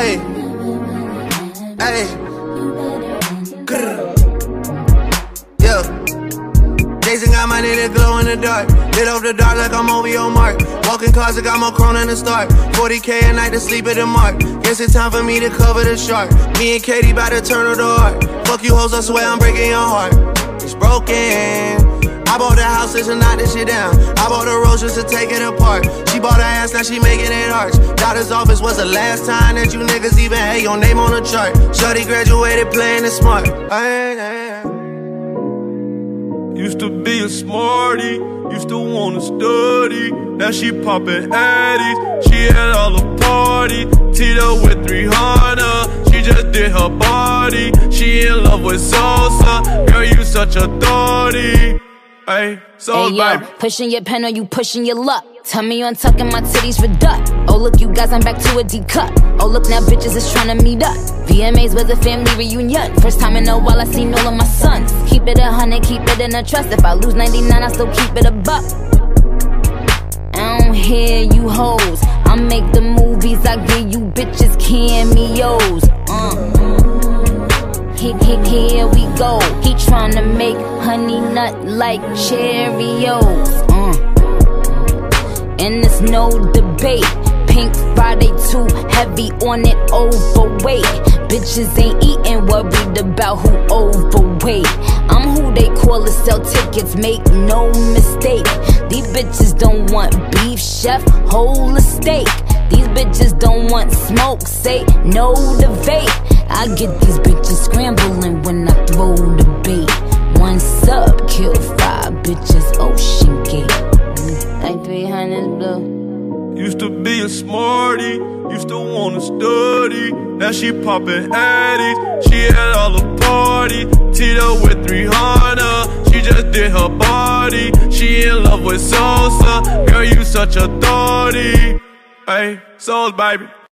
Hey, hey, yeah. Jason got my nigga glow in the dark. Lit off the dark like I'm over your mark. Walking cars, I got more chrome than the start. 40K a night to sleep at the mark. Guess it's time for me to cover the shark. Me and Katie bout to turn on the heart. Fuck you hoes, I swear I'm breaking your heart. It's broken. I bought the house just to knock this shit down. I bought the rose just to take it apart. She bought her ass, now she making it arch. Doctor's office was the last time that you niggas even had your name on the chart. Shorty graduated playing it smart. Used to be a smarty, used to wanna study. Now she poppin' addies, she at all the party. Tita with 300, she just did her body. She in love with salsa, girl you such a thotty. Hey, so yo, pushing your pen or you pushing your luck. Tell me on tucking my titties reduct. Oh look you guys, I'm back to a D cup. Oh look now bitches is tryna meet up. VMAs was a family reunion. First time in a while I seen all of my sons. Keep it 100, keep it in a trust. If I lose 99 I still keep it a buck. I don't hear you hoes, I make the movies, I give you bitches cameos. Here we go. He tryna make honey nut like Cheerios. And there's no debate. Pink Friday too heavy on it, overweight. Bitches ain't eating, worried about who overweight. I'm who they call to sell tickets, make no mistake. These bitches don't want beef, chef, whole estate. These bitches don't want smoke, say no to vape. I get these bitches scrambling when I throw the bait. One sub, kill 5 bitches, Ocean Gate. Like 300 blue. Used to be a smarty, used to wanna study. Now she poppin' addies, she at all the party. Tita with 300, she just did her body. She in love with salsa, girl you such a thotty. Hey, Souls baby.